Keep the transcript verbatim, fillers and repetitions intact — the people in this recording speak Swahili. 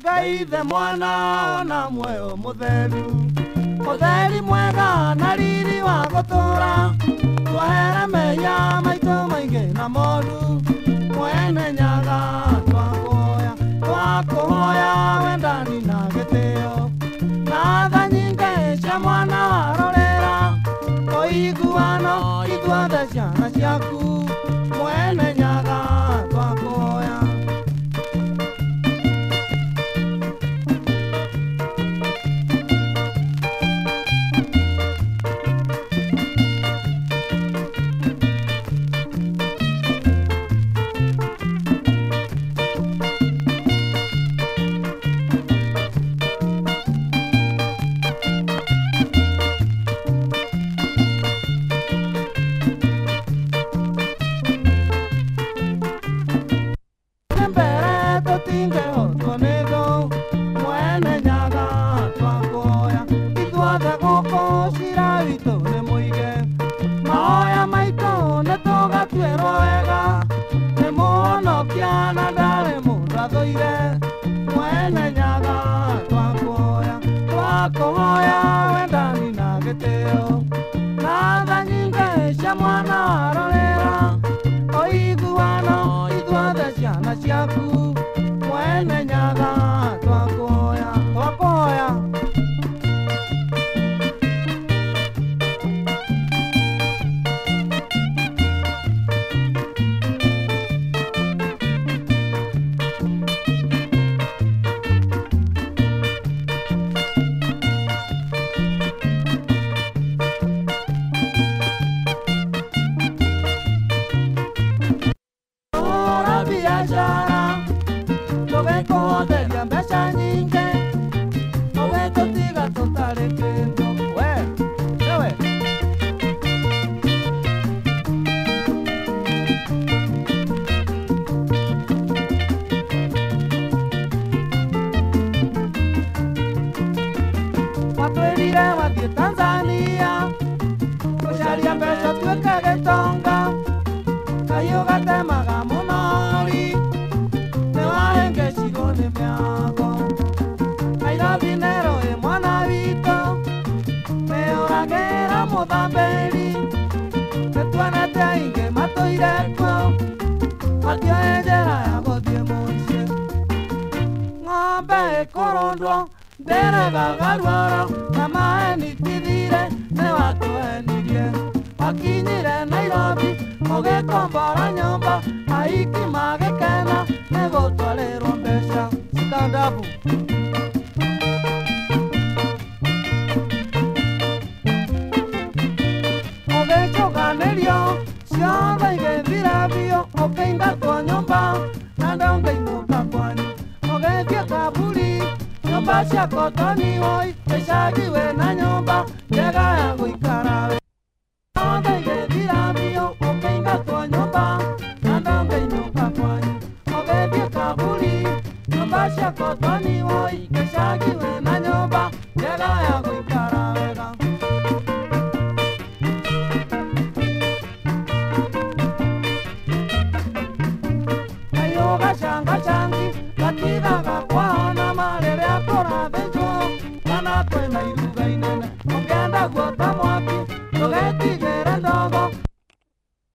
Ngai ithe mwana ona muoyo mutheru mutheri mwega na riri wa gutura twahere meya maitũ maingĩ na moru mwene nyaga twakuhoya twakuhoya wendani na gĩtĩo na tha nyingĩ cia mwana warorera ũiguano ithuothe ciana ciaku mwene nyaga twakuhoya. Twakuhoya wendani na gĩtĩo na tha nyingĩ cia mwana warorera ũiguano ithuothe ciana ciaku mwene nyaga twakuhoya twakuhoya. Tũgĩkũhũthĩria mbeca nyingĩ ũgĩtũtiga tũtarĩ kĩndũ we ewe watwĩrire wathiĩ Tanzania gũcaria mbeca tuĩke gĩtonga kahiũ gatemaga mũnori Nairobi nero e mwana wito meoragera muthamberi netuanete aingi matũire kuo matioe njĩra ya gũthiĩ mũciĩ ng'ombe ĩkũrũndwo ndĩregaga ruoro na maeni tithire nĩ watũhenirie wakinyire Nairobi ũgĩkombora nyũmba aiki magĩkena nĩ gũtwarĩrwo mbeca stand-up. Ũgĩcokanĩrio ciothe igĩthira biũ ũkĩingatwo nyũmba na ndũngĩinũka kwanyu ũgĩthiĩ Kaburi nyũmba cia kotoni woi icagi wĩna nyũmba njega ya gũikara we ciothe igĩthira biũ ũkĩingatwo nyũmba na ndũngĩinũka kwanyu ũgĩthiĩ Kaburi nyũmba cia kotoni woi icagi wĩna